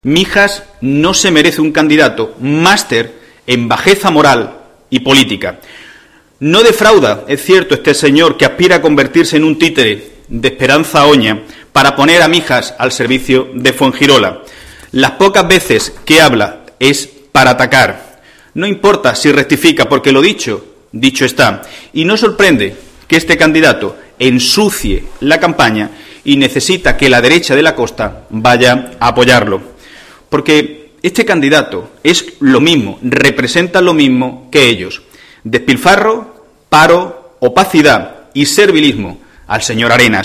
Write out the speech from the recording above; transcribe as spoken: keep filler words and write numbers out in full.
Mijas no se merece un candidato máster en bajeza moral y política. No defrauda, es cierto, este señor que aspira a convertirse en un títere de Esperanza Oña para poner a Mijas al servicio de Fuengirola. Las pocas veces que habla es para atacar. No importa si rectifica, porque lo dicho, dicho está. Y no sorprende que este candidato ensucie la campaña y necesita que la derecha de la costa vaya a apoyarlo. Porque este candidato es lo mismo, representa lo mismo que ellos. Despilfarro, paro, opacidad y servilismo al señor Arenas.